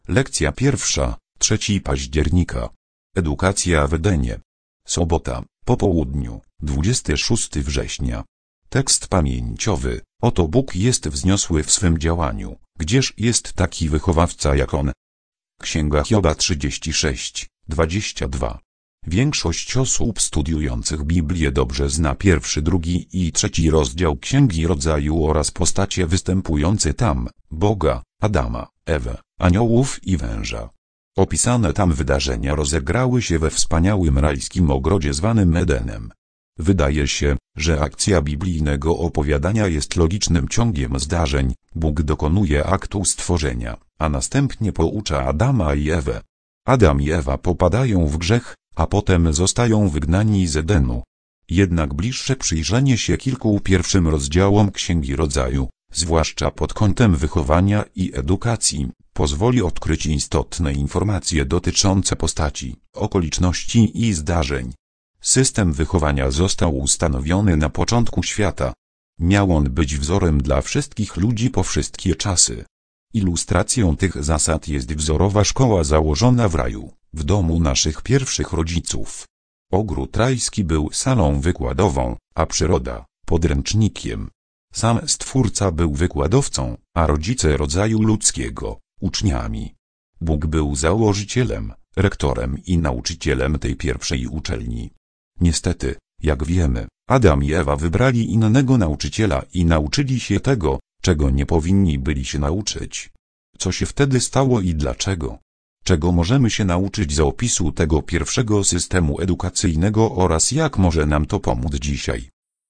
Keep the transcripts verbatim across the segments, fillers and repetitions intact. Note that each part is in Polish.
Lekcja pierwsza, trzeciego października. Edukacja w Edenie. Sobota, po południu, dwudziestego szóstego września. Tekst pamięciowy. Oto Bóg jest wzniosły w swym działaniu, gdzież jest taki wychowawca jak On. Księga Hioba trzydzieści sześć, dwadzieścia dwa. Większość osób studiujących Biblię dobrze zna pierwszy, drugi i trzeci rozdział Księgi Rodzaju oraz postacie występujące tam, Boga, Adama, Ewę, aniołów i węża. Opisane tam wydarzenia rozegrały się we wspaniałym rajskim ogrodzie zwanym Edenem. Wydaje się, że akcja biblijnego opowiadania jest logicznym ciągiem zdarzeń. Bóg dokonuje aktu stworzenia, a następnie poucza Adama i Ewę. Adam i Ewa popadają w grzech, a potem zostają wygnani z Edenu. Jednak bliższe przyjrzenie się kilku pierwszym rozdziałom Księgi Rodzaju, zwłaszcza pod kątem wychowania i edukacji, pozwoli odkryć istotne informacje dotyczące postaci, okoliczności i zdarzeń. System wychowania został ustanowiony na początku świata. Miał on być wzorem dla wszystkich ludzi po wszystkie czasy. Ilustracją tych zasad jest wzorowa szkoła założona w raju, w domu naszych pierwszych rodziców. Ogród rajski był salą wykładową, a przyroda podręcznikiem. Sam Stwórca był wykładowcą, a rodzice rodzaju ludzkiego uczniami. Bóg był założycielem, rektorem i nauczycielem tej pierwszej uczelni. Niestety, jak wiemy, Adam i Ewa wybrali innego nauczyciela i nauczyli się tego, czego nie powinni byli się nauczyć. Co się wtedy stało i dlaczego? Czego możemy się nauczyć z opisu tego pierwszego systemu edukacyjnego oraz jak może nam to pomóc dzisiaj?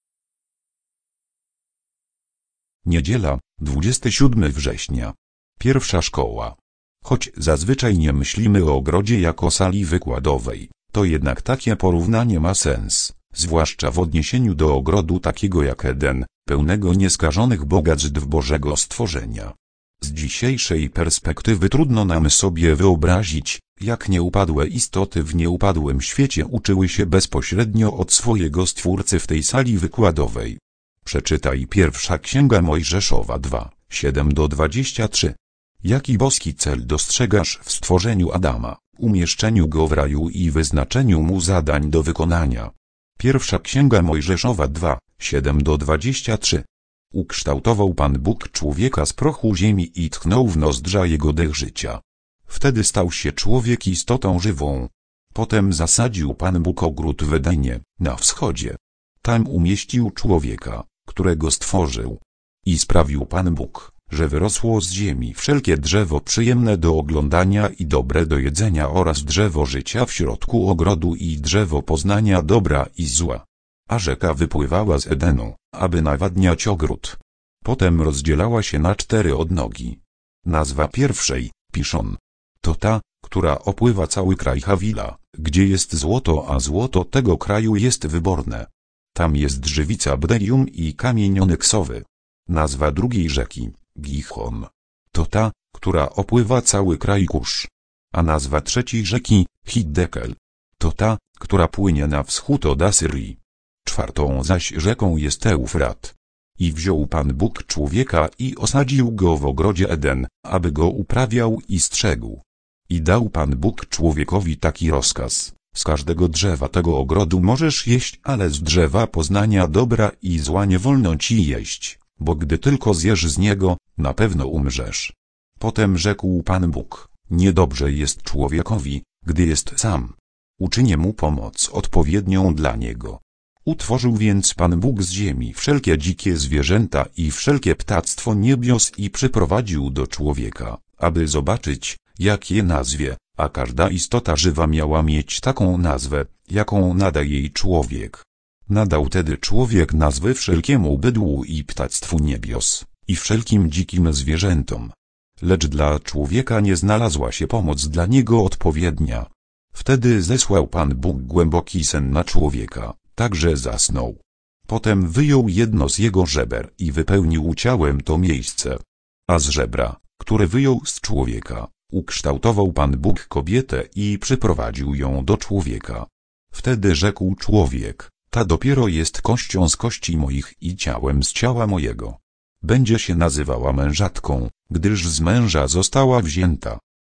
Niedziela, dwudziestego siódmego września. Pierwsza szkoła. Choć zazwyczaj nie myślimy o ogrodzie jako sali wykładowej, to jednak takie porównanie ma sens, zwłaszcza w odniesieniu do ogrodu takiego jak Eden, pełnego nieskażonych bogactw Bożego stworzenia. Z dzisiejszej perspektywy trudno nam sobie wyobrazić, jak nieupadłe istoty w nieupadłym świecie uczyły się bezpośrednio od swojego Stwórcy w tej sali wykładowej. Przeczytaj pierwsza Księga Mojżeszowa dwa, siedem do dwudziestu trzech. Jaki boski cel dostrzegasz w stworzeniu Adama, umieszczeniu go w raju i wyznaczeniu mu zadań do wykonania? Pierwsza Księga Mojżeszowa dwa, siedem do dwudziestu trzech. Ukształtował Pan Bóg człowieka z prochu ziemi i tchnął w nozdrza jego dech życia. Wtedy stał się człowiek istotą żywą. Potem zasadził Pan Bóg ogród w Edenie, na wschodzie. Tam umieścił człowieka, którego stworzył. I sprawił Pan Bóg, że wyrosło z ziemi wszelkie drzewo przyjemne do oglądania i dobre do jedzenia oraz drzewo życia w środku ogrodu i drzewo poznania dobra i zła. A rzeka wypływała z Edenu, aby nawadniać ogród. Potem rozdzielała się na cztery odnogi. Nazwa pierwszej, Piszon, to ta, która opływa cały kraj Hawila, gdzie jest złoto, a złoto tego kraju jest wyborne. Tam jest żywica bdelium i kamień onyksowy. Nazwa drugiej rzeki, Gichon, to ta, która opływa cały kraj Kusz. A nazwa trzeciej rzeki, Hiddekel, to ta, która płynie na wschód od Asyrii. Czwartą zaś rzeką jest Eufrat. I wziął Pan Bóg człowieka i osadził go w ogrodzie Eden, aby go uprawiał i strzegł. I dał Pan Bóg człowiekowi taki rozkaz: z każdego drzewa tego ogrodu możesz jeść, ale z drzewa poznania dobra i zła nie wolno ci jeść, bo gdy tylko zjesz z niego, na pewno umrzesz. Potem rzekł Pan Bóg: niedobrze jest człowiekowi, gdy jest sam. Uczynię mu pomoc odpowiednią dla niego. Utworzył więc Pan Bóg z ziemi wszelkie dzikie zwierzęta i wszelkie ptactwo niebios i przyprowadził do człowieka, aby zobaczyć, jak je nazwie, a każda istota żywa miała mieć taką nazwę, jaką nada jej człowiek. Nadał tedy człowiek nazwy wszelkiemu bydłu i ptactwu niebios, i wszelkim dzikim zwierzętom. Lecz dla człowieka nie znalazła się pomoc dla niego odpowiednia. Wtedy zesłał Pan Bóg głęboki sen na człowieka, tak że zasnął. Potem wyjął jedno z jego żeber i wypełnił ciałem to miejsce. A z żebra, które wyjął z człowieka, ukształtował Pan Bóg kobietę i przyprowadził ją do człowieka. Wtedy rzekł człowiek: ta dopiero jest kością z kości moich i ciałem z ciała mojego. Będzie się nazywała mężatką, gdyż z męża została wzięta.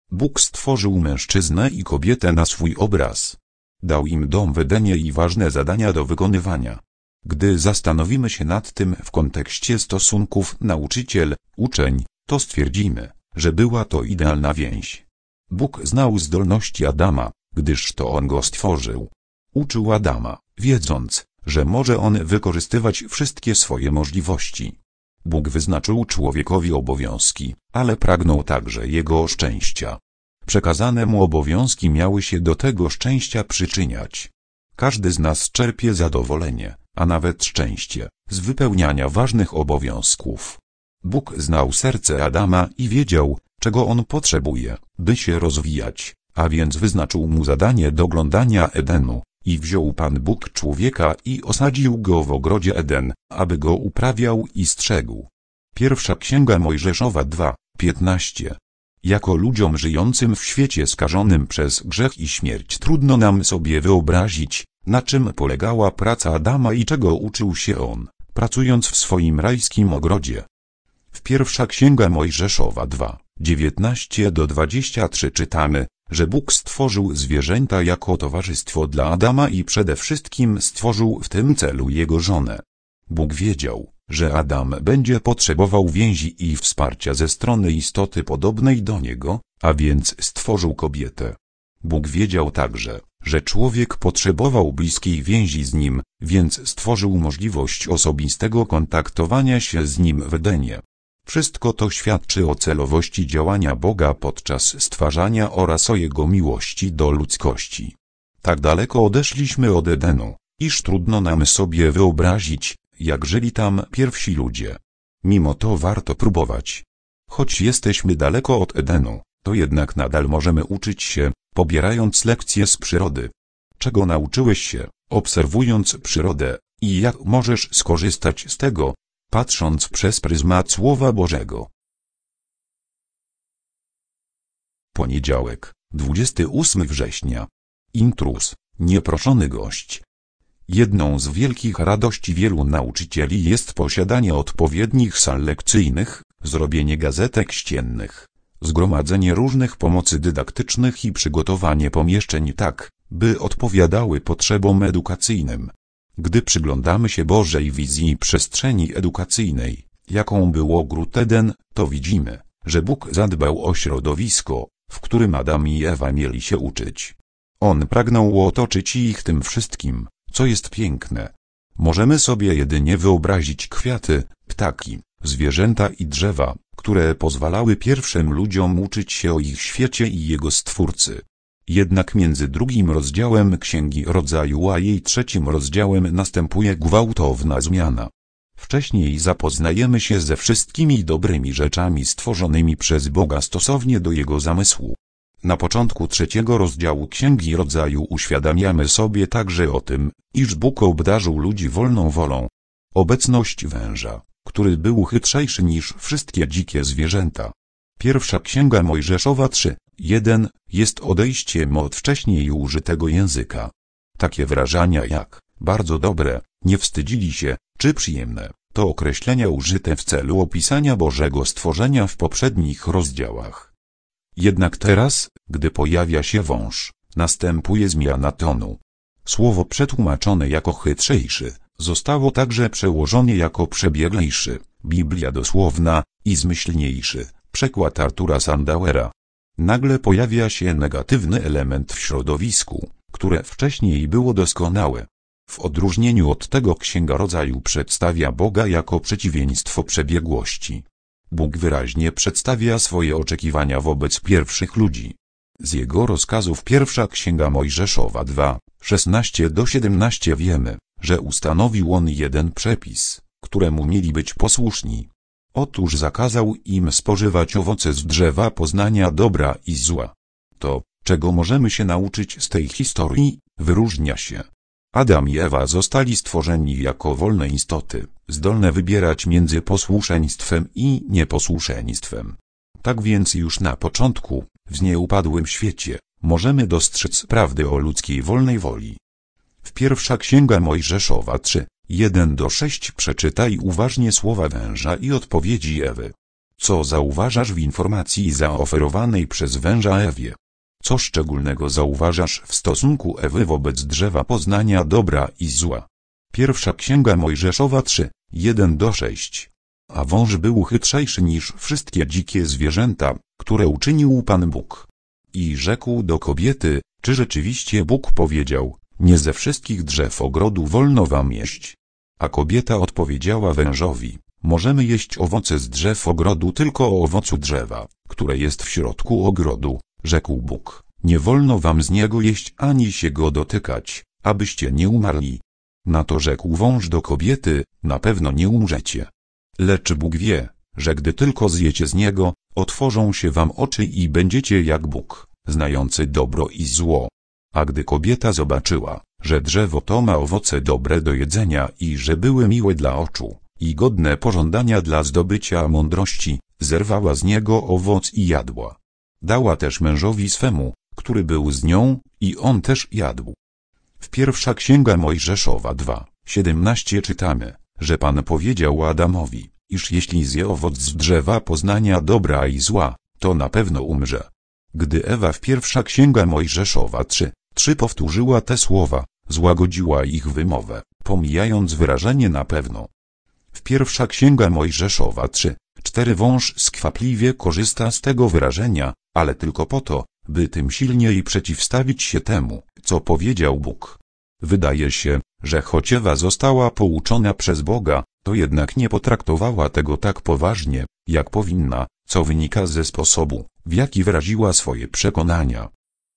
Bóg stworzył mężczyznę i kobietę na swój obraz. Dał im dom w Edenie i ważne zadania do wykonywania. Gdy zastanowimy się nad tym w kontekście stosunków nauczyciel-uczeń, to stwierdzimy, że była to idealna więź. Bóg znał zdolności Adama, gdyż to on go stworzył. Uczył Adama, wiedząc, że może on wykorzystywać wszystkie swoje możliwości. Bóg wyznaczył człowiekowi obowiązki, ale pragnął także jego szczęścia. Przekazane mu obowiązki miały się do tego szczęścia przyczyniać. Każdy z nas czerpie zadowolenie, a nawet szczęście, z wypełniania ważnych obowiązków. Bóg znał serce Adama i wiedział, czego on potrzebuje, by się rozwijać, a więc wyznaczył mu zadanie doglądania Edenu. I wziął Pan Bóg człowieka i osadził go w ogrodzie Eden, aby go uprawiał i strzegł. Pierwsza Księga Mojżeszowa dwa, piętnaście. Jako ludziom żyjącym w świecie skażonym przez grzech i śmierć trudno nam sobie wyobrazić, na czym polegała praca Adama i czego uczył się on, pracując w swoim rajskim ogrodzie. W Pierwsza Księga Mojżeszowa dwa, dziewiętnaście do dwudziestu trzech czytamy, że Bóg stworzył zwierzęta jako towarzystwo dla Adama i przede wszystkim stworzył w tym celu jego żonę. Bóg wiedział, że Adam będzie potrzebował więzi i wsparcia ze strony istoty podobnej do niego, a więc stworzył kobietę. Bóg wiedział także, że człowiek potrzebował bliskiej więzi z nim, więc stworzył możliwość osobistego kontaktowania się z nim w Edenie. Wszystko to świadczy o celowości działania Boga podczas stwarzania oraz o Jego miłości do ludzkości. Tak daleko odeszliśmy od Edenu, iż trudno nam sobie wyobrazić, jak żyli tam pierwsi ludzie. Mimo to warto próbować. Choć jesteśmy daleko od Edenu, to jednak nadal możemy uczyć się, pobierając lekcje z przyrody. Czego nauczyłeś się, obserwując przyrodę, i jak możesz skorzystać z tego, patrząc przez pryzmat Słowa Bożego. Poniedziałek, dwudziestego ósmego września. Intruz, nieproszony gość. Jedną z wielkich radości wielu nauczycieli jest posiadanie odpowiednich sal lekcyjnych, zrobienie gazetek ściennych, zgromadzenie różnych pomocy dydaktycznych i przygotowanie pomieszczeń tak, by odpowiadały potrzebom edukacyjnym. Gdy przyglądamy się Bożej wizji przestrzeni edukacyjnej, jaką był ogród Eden, to widzimy, że Bóg zadbał o środowisko, w którym Adam i Ewa mieli się uczyć. On pragnął otoczyć ich tym wszystkim, co jest piękne. Możemy sobie jedynie wyobrazić kwiaty, ptaki, zwierzęta i drzewa, które pozwalały pierwszym ludziom uczyć się o ich świecie i jego Stwórcy. Jednak między drugim rozdziałem Księgi Rodzaju a jej trzecim rozdziałem następuje gwałtowna zmiana. Wcześniej zapoznajemy się ze wszystkimi dobrymi rzeczami stworzonymi przez Boga stosownie do Jego zamysłu. Na początku trzeciego rozdziału Księgi Rodzaju uświadamiamy sobie także o tym, iż Bóg obdarzył ludzi wolną wolą. Obecność węża, który był chytrzejszy niż wszystkie dzikie zwierzęta. Pierwsza Księga Mojżeszowa trzy, jeden jest odejściem od wcześniej użytego języka. Takie wyrażania jak bardzo dobre, nie wstydzili się, czy przyjemne, to określenia użyte w celu opisania Bożego stworzenia w poprzednich rozdziałach. Jednak teraz, gdy pojawia się wąż, następuje zmiana tonu. Słowo przetłumaczone jako chytrzejszy zostało także przełożone jako przebieglejszy, Biblia dosłowna, i zmyślniejszy, przekład Artura Sandauera. Nagle pojawia się negatywny element w środowisku, które wcześniej było doskonałe. W odróżnieniu od tego Księga Rodzaju przedstawia Boga jako przeciwieństwo przebiegłości. Bóg wyraźnie przedstawia swoje oczekiwania wobec pierwszych ludzi. Z jego rozkazów Pierwsza Księga Mojżeszowa dwa, szesnaście do siedemnastu wiemy, że ustanowił on jeden przepis, któremu mieli być posłuszni. Otóż zakazał im spożywać owoce z drzewa poznania dobra i zła. To, czego możemy się nauczyć z tej historii, wyróżnia się. Adam i Ewa zostali stworzeni jako wolne istoty, zdolne wybierać między posłuszeństwem i nieposłuszeństwem. Tak więc już na początku, w znieupadłym świecie, możemy dostrzec prawdę o ludzkiej wolnej woli. W Pierwsza Księga Mojżeszowa trzy, jeden do sześciu przeczytaj uważnie słowa węża i odpowiedzi Ewy. Co zauważasz w informacji zaoferowanej przez węża Ewie? Co szczególnego zauważasz w stosunku Ewy wobec drzewa poznania dobra i zła? Pierwsza Księga Mojżeszowa trzy, jeden do sześć. A wąż był chytrzejszy niż wszystkie dzikie zwierzęta, które uczynił Pan Bóg. I rzekł do kobiety, czy rzeczywiście Bóg powiedział, nie ze wszystkich drzew ogrodu wolno wam jeść? A kobieta odpowiedziała wężowi, możemy jeść owoce z drzew ogrodu, tylko o owocu drzewa, które jest w środku ogrodu, rzekł Bóg, nie wolno wam z niego jeść ani się go dotykać, abyście nie umarli. Na to rzekł wąż do kobiety, na pewno nie umrzecie. Lecz Bóg wie, że gdy tylko zjecie z niego, otworzą się wam oczy i będziecie jak Bóg, znający dobro i zło. A gdy kobieta zobaczyła, że drzewo to ma owoce dobre do jedzenia i że były miłe dla oczu, i godne pożądania dla zdobycia mądrości, zerwała z niego owoc i jadła. Dała też mężowi swemu, który był z nią, i on też jadł. W pierwsza Księga Mojżeszowa dwa, siedemnaście czytamy, że Pan powiedział Adamowi, iż jeśli zje owoc z drzewa poznania dobra i zła, to na pewno umrze. Gdy Ewa w pierwsza Księga Mojżeszowa trzy, trzy powtórzyła te słowa, złagodziła ich wymowę, pomijając wyrażenie na pewno. W pierwsza Księga Mojżeszowa trzy, cztery wąż skwapliwie korzysta z tego wyrażenia, ale tylko po to, by tym silniej przeciwstawić się temu, co powiedział Bóg. Wydaje się, że choć Ewa została pouczona przez Boga, to jednak nie potraktowała tego tak poważnie, jak powinna, co wynika ze sposobu, w jaki wyraziła swoje przekonania.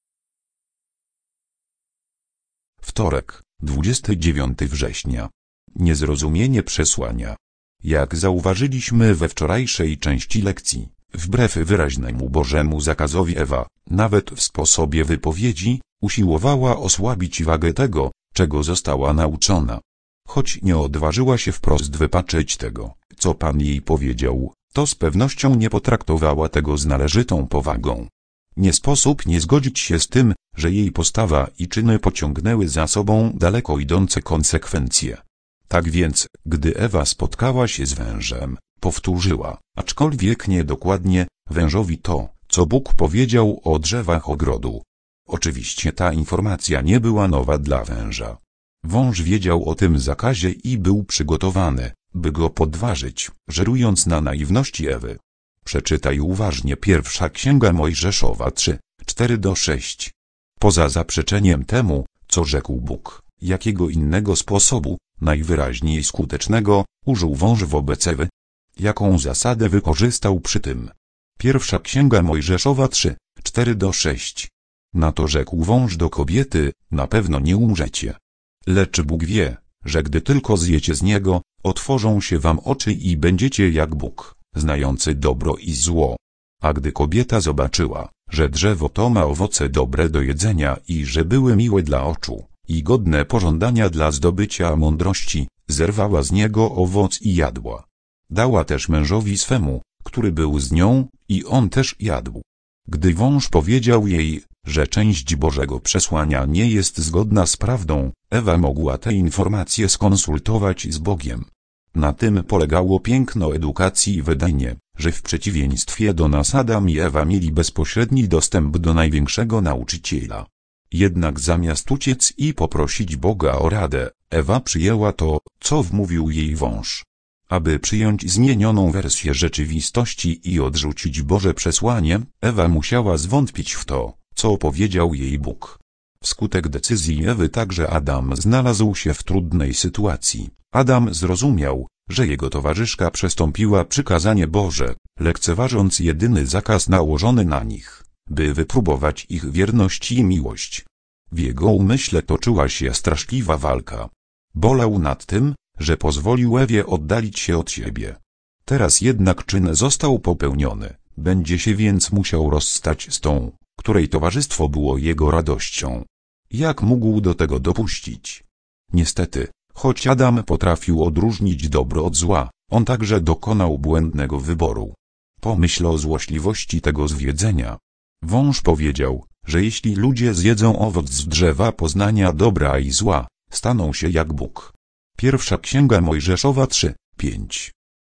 Wtorek, dwudziestego dziewiątego września. Niezrozumienie przesłania. Jak zauważyliśmy we wczorajszej części lekcji, wbrew wyraźnemu Bożemu zakazowi Ewa, nawet w sposobie wypowiedzi, usiłowała osłabić wagę tego, czego została nauczona. Choć nie odważyła się wprost wypaczyć tego, co Pan jej powiedział, to z pewnością nie potraktowała tego z należytą powagą. Nie sposób nie zgodzić się z tym, że jej postawa i czyny pociągnęły za sobą daleko idące konsekwencje. Tak więc, gdy Ewa spotkała się z wężem, powtórzyła, aczkolwiek niedokładnie, wężowi to, co Bóg powiedział o drzewach ogrodu. Oczywiście ta informacja nie była nowa dla węża. Wąż wiedział o tym zakazie i był przygotowany, by go podważyć, żerując na naiwności Ewy. Przeczytaj uważnie pierwsza Księga Mojżeszowa trzy, cztery do sześć. Poza zaprzeczeniem temu, co rzekł Bóg, jakiego innego sposobu, najwyraźniej skutecznego, użył wąż wobec Ewy? Jaką zasadę wykorzystał przy tym? Pierwsza Księga Mojżeszowa trzy, cztery do sześć. Na to rzekł wąż do kobiety, na pewno nie umrzecie. Lecz Bóg wie, że gdy tylko zjecie z niego, otworzą się wam oczy i będziecie jak Bóg, znający dobro i zło. A gdy kobieta zobaczyła, że drzewo to ma owoce dobre do jedzenia i że były miłe dla oczu, i godne pożądania dla zdobycia mądrości, zerwała z niego owoc i jadła. Dała też mężowi swemu, który był z nią, i on też jadł. Gdy wąż powiedział jej, że część Bożego przesłania nie jest zgodna z prawdą, Ewa mogła te informacje skonsultować z Bogiem. Na tym polegało piękno edukacji i wydanie, że w przeciwieństwie do nas Adam i Ewa mieli bezpośredni dostęp do największego nauczyciela. Jednak zamiast uciec i poprosić Boga o radę, Ewa przyjęła to, co wmówił jej wąż. Aby przyjąć zmienioną wersję rzeczywistości i odrzucić Boże przesłanie, Ewa musiała zwątpić w to, co powiedział jej Bóg. Wskutek decyzji Ewy także Adam znalazł się w trudnej sytuacji. Adam zrozumiał, że jego towarzyszka przestąpiła przykazanie Boże, lekceważąc jedyny zakaz nałożony na nich, by wypróbować ich wierność i miłość. W jego umyśle toczyła się straszliwa walka. Bolał nad tym, że pozwolił Ewie oddalić się od siebie. Teraz jednak czyn został popełniony, będzie się więc musiał rozstać z tą, której towarzystwo było jego radością. Jak mógł do tego dopuścić? Niestety, choć Adam potrafił odróżnić dobro od zła, on także dokonał błędnego wyboru. Pomyśl o złośliwości tego zwiedzenia. Wąż powiedział, że jeśli ludzie zjedzą owoc z drzewa poznania dobra i zła, staną się jak Bóg. Pierwsza Księga Mojżeszowa trzy, pięć.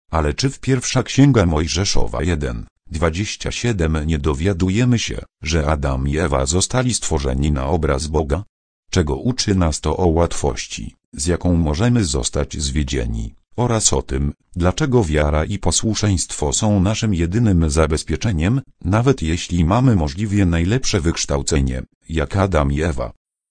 Ale czy w pierwsza Księga Mojżeszowa jeden, dwadzieścia siedem nie dowiadujemy się, że Adam i Ewa zostali stworzeni na obraz Boga? Czego uczy nas to o łatwości, z jaką możemy zostać zwiedzieni, oraz o tym, dlaczego wiara i posłuszeństwo są naszym jedynym zabezpieczeniem, nawet jeśli mamy możliwie najlepsze wykształcenie, jak Adam i Ewa.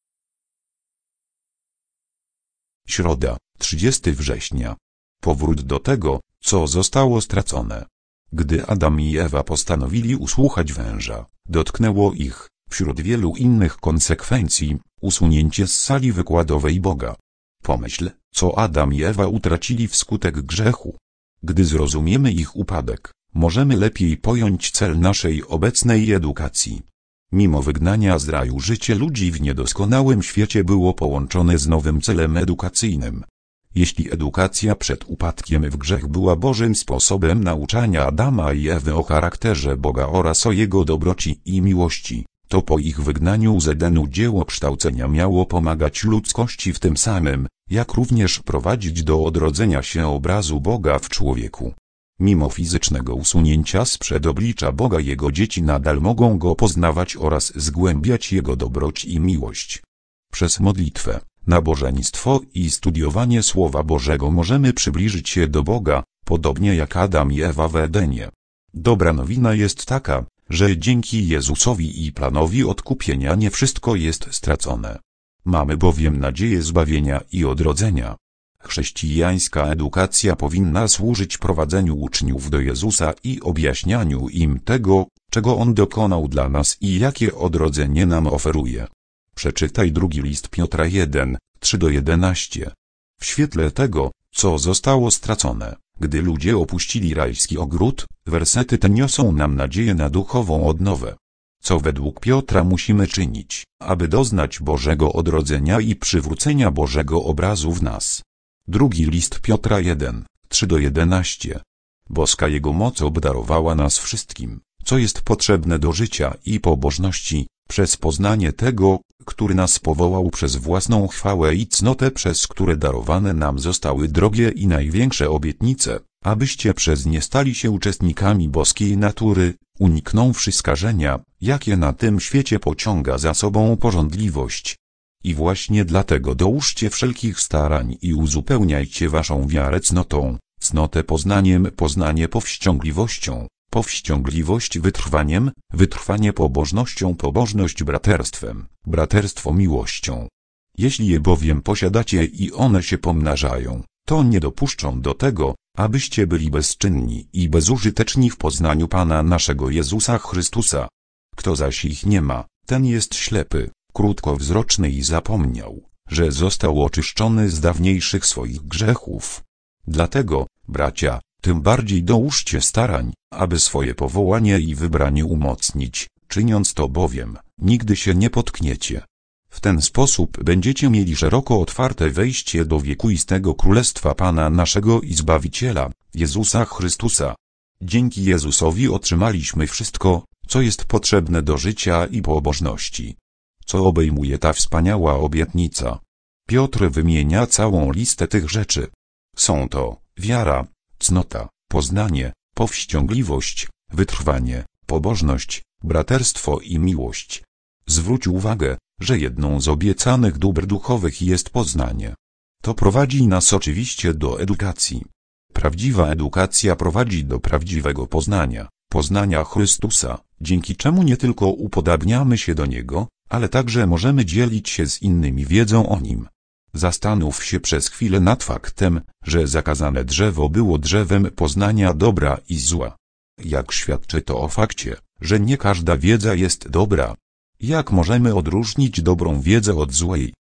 Środa, trzydziestego września. Powrót do tego, co zostało stracone. Gdy Adam i Ewa postanowili usłuchać węża, dotknęło ich, wśród wielu innych konsekwencji, usunięcie z sali wykładowej Boga. Pomyśl, co Adam i Ewa utracili wskutek grzechu. Gdy zrozumiemy ich upadek, możemy lepiej pojąć cel naszej obecnej edukacji. Mimo wygnania z raju życie ludzi w niedoskonałym świecie było połączone z nowym celem edukacyjnym. Jeśli edukacja przed upadkiem w grzech była Bożym sposobem nauczania Adama i Ewy o charakterze Boga oraz o Jego dobroci i miłości, to po ich wygnaniu z Edenu dzieło kształcenia miało pomagać ludzkości w tym samym, jak również prowadzić do odrodzenia się obrazu Boga w człowieku. Mimo fizycznego usunięcia sprzed oblicza Boga Jego dzieci nadal mogą Go poznawać oraz zgłębiać Jego dobroć i miłość. Przez modlitwę, nabożeństwo i studiowanie Słowa Bożego możemy przybliżyć się do Boga, podobnie jak Adam i Ewa w Edenie. Dobra nowina jest taka, że dzięki Jezusowi i planowi odkupienia nie wszystko jest stracone. Mamy bowiem nadzieję zbawienia i odrodzenia. Chrześcijańska edukacja powinna służyć prowadzeniu uczniów do Jezusa i objaśnianiu im tego, czego On dokonał dla nas i jakie odrodzenie nam oferuje. Przeczytaj drugi list Piotra jeden, trzy do jedenastu. W świetle tego, co zostało stracone, gdy ludzie opuścili rajski ogród, wersety te niosą nam nadzieję na duchową odnowę. Co według Piotra musimy czynić, aby doznać Bożego odrodzenia i przywrócenia Bożego obrazu w nas? Drugi list Piotra jeden, trzy do jedenastu. Boska Jego moc obdarowała nas wszystkim, co jest potrzebne do życia i pobożności, przez poznanie tego, który nas powołał przez własną chwałę i cnotę, przez które darowane nam zostały drogie i największe obietnice, abyście przez nie stali się uczestnikami boskiej natury, uniknąwszy skażenia, jakie na tym świecie pociąga za sobą pożądliwość. I właśnie dlatego dołóżcie wszelkich starań i uzupełniajcie waszą wiarę cnotą, cnotę poznaniem, poznanie powściągliwością, powściągliwość wytrwaniem, wytrwanie pobożnością, pobożność braterstwem, braterstwo miłością. Jeśli je bowiem posiadacie i one się pomnażają, to nie dopuszczą do tego, abyście byli bezczynni i bezużyteczni w poznaniu Pana naszego Jezusa Chrystusa. Kto zaś ich nie ma, ten jest ślepy, krótkowzroczny i zapomniał, że został oczyszczony z dawniejszych swoich grzechów. Dlatego, bracia, tym bardziej dołóżcie starań, aby swoje powołanie i wybranie umocnić, czyniąc to bowiem, nigdy się nie potkniecie. W ten sposób będziecie mieli szeroko otwarte wejście do wiekuistego Królestwa Pana naszego i Zbawiciela, Jezusa Chrystusa. Dzięki Jezusowi otrzymaliśmy wszystko, co jest potrzebne do życia i pobożności. Co obejmuje ta wspaniała obietnica? Piotr wymienia całą listę tych rzeczy. Są to wiara, cnota, poznanie, powściągliwość, wytrwanie, pobożność, braterstwo i miłość. Zwróć uwagę, że jedną z obiecanych dóbr duchowych jest poznanie. To prowadzi nas oczywiście do edukacji. Prawdziwa edukacja prowadzi do prawdziwego poznania, poznania Chrystusa, dzięki czemu nie tylko upodabniamy się do Niego, ale także możemy dzielić się z innymi wiedzą o Nim. Zastanów się przez chwilę nad faktem, że zakazane drzewo było drzewem poznania dobra i zła. Jak świadczy to o fakcie, że nie każda wiedza jest dobra? Jak możemy odróżnić dobrą wiedzę od złej?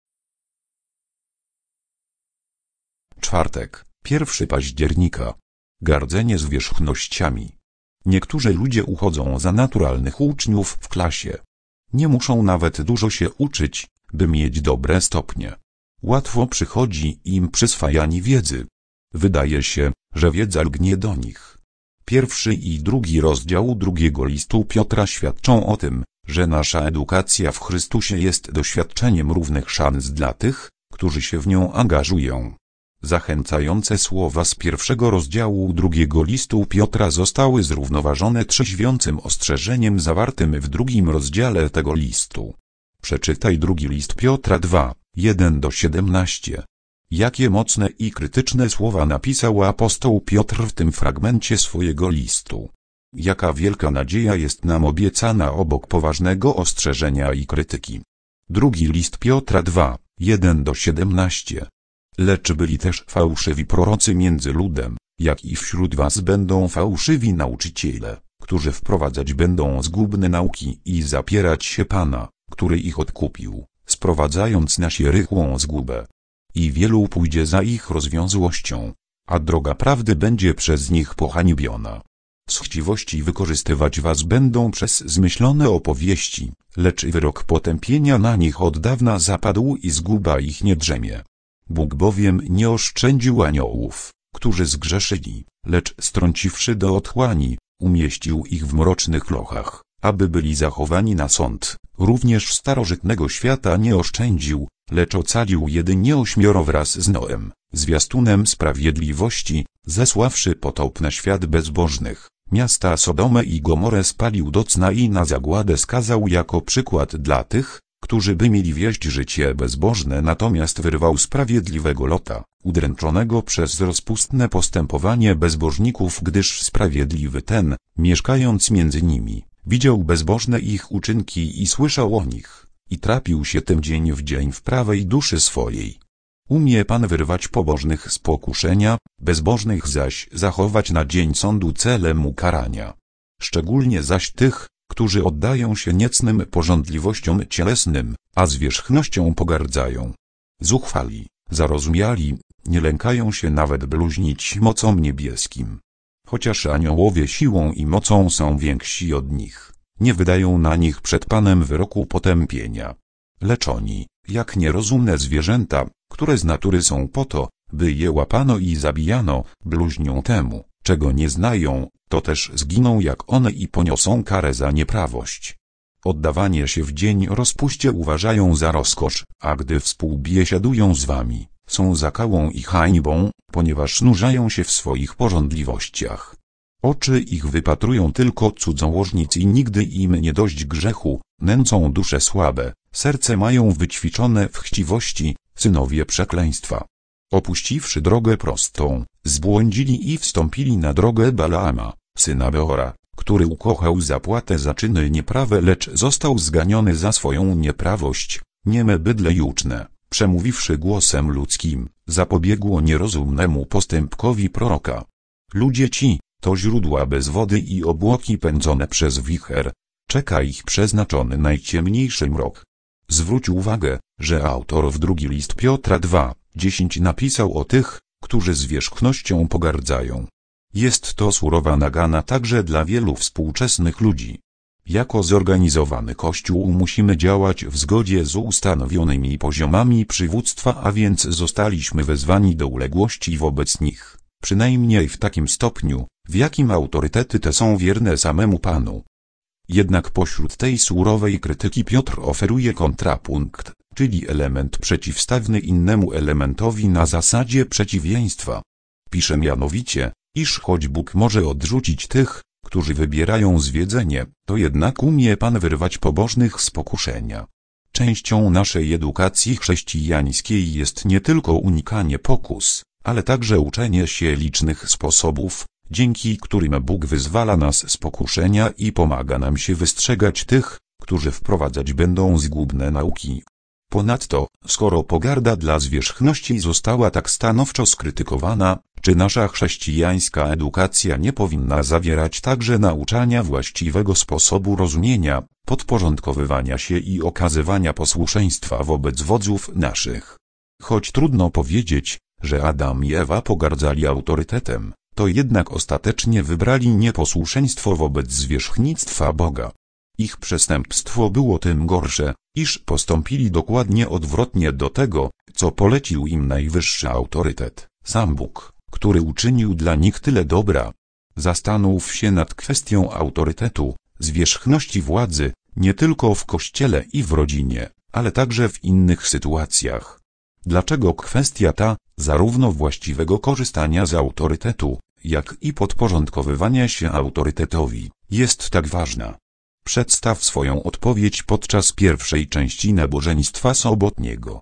Czwartek, pierwszego października. Gardzenie zwierzchnościami. Niektórzy ludzie uchodzą za naturalnych uczniów w klasie. Nie muszą nawet dużo się uczyć, by mieć dobre stopnie. Łatwo przychodzi im przyswajanie wiedzy. Wydaje się, że wiedza lgnie do nich. Pierwszy i drugi rozdział drugiego listu Piotra świadczą o tym, że nasza edukacja w Chrystusie jest doświadczeniem równych szans dla tych, którzy się w nią angażują. Zachęcające słowa z pierwszego rozdziału drugiego listu Piotra zostały zrównoważone trzeźwiącym ostrzeżeniem zawartym w drugim rozdziale tego listu. Przeczytaj drugi list Piotra dwa, jeden do siedemnastu. Jakie mocne i krytyczne słowa napisał apostoł Piotr w tym fragmencie swojego listu. Jaka wielka nadzieja jest nam obiecana obok poważnego ostrzeżenia i krytyki. Drugi list Piotra dwa, jeden do siedemnastu. Lecz byli też fałszywi prorocy między ludem, jak i wśród was będą fałszywi nauczyciele, którzy wprowadzać będą zgubne nauki i zapierać się Pana, który ich odkupił, sprowadzając na siebie rychłą zgubę. I wielu pójdzie za ich rozwiązłością, a droga prawdy będzie przez nich pohańbiona. Z chciwości wykorzystywać was będą przez zmyślone opowieści, lecz wyrok potępienia na nich od dawna zapadł i zguba ich nie drzemie. Bóg bowiem nie oszczędził aniołów, którzy zgrzeszyli, lecz strąciwszy do otchłani, umieścił ich w mrocznych lochach, aby byli zachowani na sąd. Również starożytnego świata nie oszczędził, lecz ocalił jedynie ośmioro wraz z Noem, zwiastunem sprawiedliwości, zesławszy potop na świat bezbożnych. Miasta Sodomę i Gomorę spalił do cna i na zagładę skazał jako przykład dla tych, którzy by mieli wieść życie bezbożne, natomiast wyrwał sprawiedliwego Lota, udręczonego przez rozpustne postępowanie bezbożników, gdyż sprawiedliwy ten, mieszkając między nimi, widział bezbożne ich uczynki i słyszał o nich, i trapił się tym dzień w dzień w prawej duszy swojej. Umie Pan wyrwać pobożnych z pokuszenia, bezbożnych zaś zachować na dzień sądu celem ukarania. Szczególnie zaś tych, którzy oddają się niecnym pożądliwościom cielesnym, a zwierzchnością pogardzają. Zuchwali, zarozumiali, nie lękają się nawet bluźnić mocom niebieskim. Chociaż aniołowie siłą i mocą są więksi od nich, nie wydają na nich przed Panem wyroku potępienia. Lecz oni, jak nierozumne zwierzęta, które z natury są po to, by je łapano i zabijano, bluźnią temu, czego nie znają, to też zginą jak one i poniosą karę za nieprawość. Oddawanie się w dzień rozpuście uważają za rozkosz, a gdy współbiesiadują z wami, są zakałą i hańbą, ponieważ nurzają się w swoich pożądliwościach. Oczy ich wypatrują tylko cudzołożnic i nigdy im nie dość grzechu, nęcą dusze słabe, serce mają wyćwiczone w chciwości, synowie przekleństwa. Opuściwszy drogę prostą, zbłądzili i wstąpili na drogę Balaama, syna Beora, który ukochał zapłatę za czyny nieprawe, lecz został zganiony za swoją nieprawość. Nieme bydle juczne, przemówiwszy głosem ludzkim, zapobiegło nierozumnemu postępkowi proroka. Ludzie ci, to źródła bez wody i obłoki pędzone przez wicher, czeka ich przeznaczony najciemniejszy mrok. Zwróć uwagę, że autor w drugi list Piotra dwa, dziesięć napisał o tych, którzy zwierzchnością pogardzają. Jest to surowa nagana także dla wielu współczesnych ludzi. Jako zorganizowany Kościół musimy działać w zgodzie z ustanowionymi poziomami przywództwa, a więc zostaliśmy wezwani do uległości wobec nich, przynajmniej w takim stopniu, w jakim autorytety te są wierne samemu Panu. Jednak pośród tej surowej krytyki Piotr oferuje kontrapunkt, czyli element przeciwstawny innemu elementowi na zasadzie przeciwieństwa. Pisze mianowicie, iż choć Bóg może odrzucić tych, którzy wybierają zwiedzenie, to jednak umie Pan wyrwać pobożnych z pokuszenia. Częścią naszej edukacji chrześcijańskiej jest nie tylko unikanie pokus, ale także uczenie się licznych sposobów, dzięki którym Bóg wyzwala nas z pokuszenia i pomaga nam się wystrzegać tych, którzy wprowadzać będą zgubne nauki. Ponadto, skoro pogarda dla zwierzchności została tak stanowczo skrytykowana, czy nasza chrześcijańska edukacja nie powinna zawierać także nauczania właściwego sposobu rozumienia, podporządkowywania się i okazywania posłuszeństwa wobec wodzów naszych? Choć trudno powiedzieć, że Adam i Ewa pogardzali autorytetem, to jednak ostatecznie wybrali nieposłuszeństwo wobec zwierzchnictwa Boga. Ich przestępstwo było tym gorsze, iż postąpili dokładnie odwrotnie do tego, co polecił im najwyższy autorytet, sam Bóg, który uczynił dla nich tyle dobra. Zastanów się nad kwestią autorytetu, zwierzchności władzy, nie tylko w kościele i w rodzinie, ale także w innych sytuacjach. Dlaczego kwestia ta, zarówno właściwego korzystania z autorytetu, jak i podporządkowywania się autorytetowi, jest tak ważna? Przedstaw swoją odpowiedź podczas pierwszej części nabożeństwa sobotniego.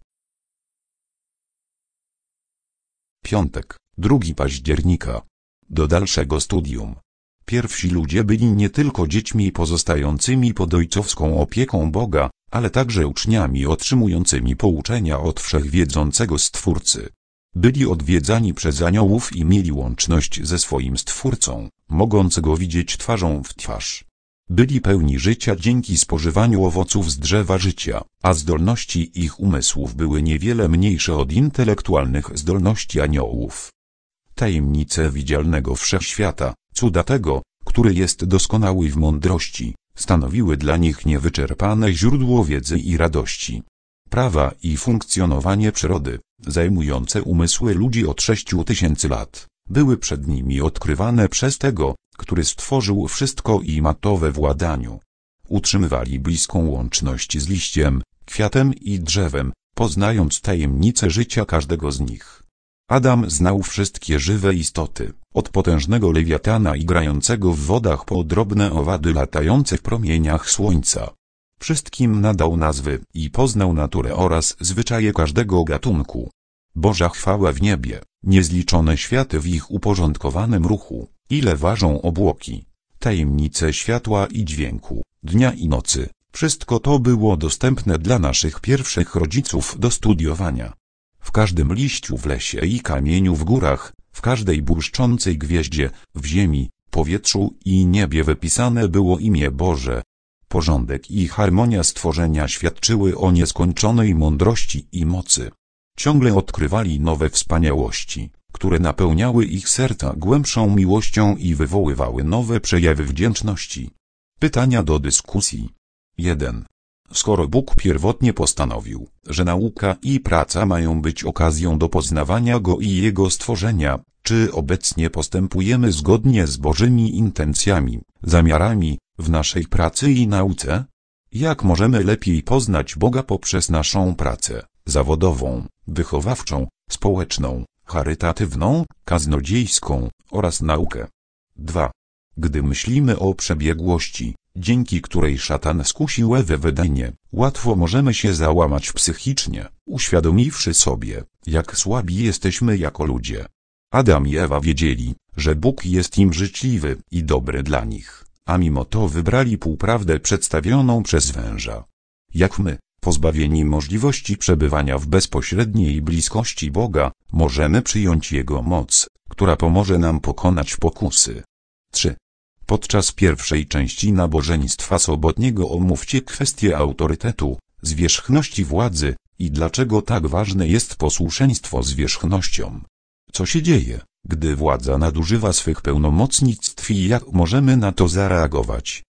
Piątek, drugiego października. Do dalszego studium. Pierwsi ludzie byli nie tylko dziećmi pozostającymi pod ojcowską opieką Boga, ale także uczniami otrzymującymi pouczenia od wszechwiedzącego Stwórcy. Byli odwiedzani przez aniołów i mieli łączność ze swoim Stwórcą, mogąc go widzieć twarzą w twarz. Byli pełni życia dzięki spożywaniu owoców z drzewa życia, a zdolności ich umysłów były niewiele mniejsze od intelektualnych zdolności aniołów. Tajemnice widzialnego wszechświata, cuda tego, który jest doskonały w mądrości, stanowiły dla nich niewyczerpane źródło wiedzy i radości. Prawa i funkcjonowanie przyrody, zajmujące umysły ludzi od sześciu tysięcy lat, były przed nimi odkrywane przez tego, który stworzył wszystko i ma to we władaniu. Utrzymywali bliską łączność z liściem, kwiatem i drzewem, poznając tajemnice życia każdego z nich. Adam znał wszystkie żywe istoty, od potężnego lewiatana igrającego w wodach po drobne owady latające w promieniach słońca. Wszystkim nadał nazwy i poznał naturę oraz zwyczaje każdego gatunku. Boża chwała w niebie, niezliczone światy w ich uporządkowanym ruchu, ile ważą obłoki, tajemnice światła i dźwięku, dnia i nocy, wszystko to było dostępne dla naszych pierwszych rodziców do studiowania. W każdym liściu w lesie i kamieniu w górach, w każdej błyszczącej gwieździe, w ziemi, powietrzu i niebie wypisane było imię Boże. Porządek i harmonia stworzenia świadczyły o nieskończonej mądrości i mocy. Ciągle odkrywali nowe wspaniałości, które napełniały ich serca głębszą miłością i wywoływały nowe przejawy wdzięczności. Pytania do dyskusji. jeden. Skoro Bóg pierwotnie postanowił, że nauka i praca mają być okazją do poznawania Go i Jego stworzenia, czy obecnie postępujemy zgodnie z Bożymi intencjami, zamiarami, w naszej pracy i nauce? Jak możemy lepiej poznać Boga poprzez naszą pracę zawodową, wychowawczą, społeczną, charytatywną, kaznodziejską oraz naukę? dwa. Gdy myślimy o przebiegłości, dzięki której szatan skusił Ewę w Edenie, łatwo możemy się załamać psychicznie, uświadomiwszy sobie, jak słabi jesteśmy jako ludzie. Adam i Ewa wiedzieli, że Bóg jest im życzliwy i dobry dla nich, a mimo to wybrali półprawdę przedstawioną przez węża. Jak my, pozbawieni możliwości przebywania w bezpośredniej bliskości Boga, możemy przyjąć Jego moc, która pomoże nam pokonać pokusy. trzy. Podczas pierwszej części nabożeństwa sobotniego omówcie kwestię autorytetu, zwierzchności władzy i dlaczego tak ważne jest posłuszeństwo zwierzchnościom. Co się dzieje, gdy władza nadużywa swych pełnomocnictw i jak możemy na to zareagować?